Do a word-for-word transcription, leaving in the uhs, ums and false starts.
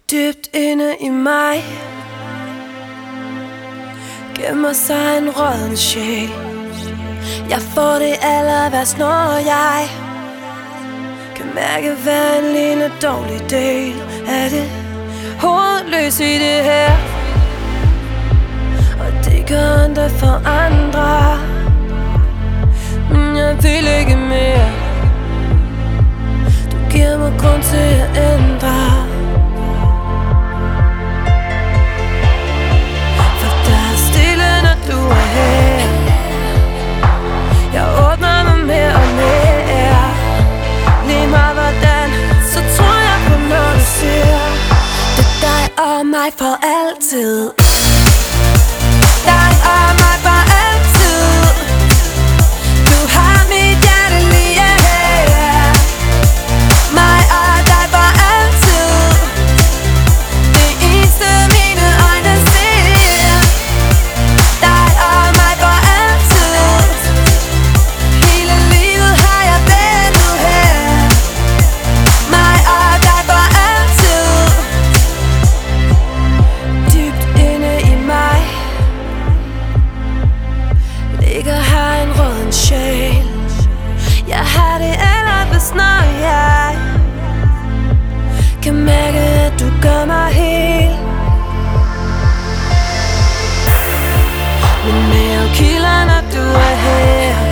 Dybt inde i mig gemmer sig en rådden sjæl. Jeg får det aller værst, når jeg kan mærke hver en lille dårlig del af det hovedløs i det her. Og det gør ondt for andre, men jeg vil ikke mere. Du giver mig grund til at ændre, for der er stille, når du er her. Jeg åbner mig mere og mere. Lige meget hvordan, så tror jeg på noget du siger. Det er dig og mig for altid. Dig og mig for altid. Du har mit hjerte lige her. Mig og dig for altid. Det eneste mine øjne ser. Dig og mig for altid. Hele livet har jeg ventet her. Mig og dig for altid. Dybt inde i mig ligger her en rådden sjæl. Jeg har det allerbedst, når jeg kan mærke, at du gør mig hel. Min mave kilder, når du er her.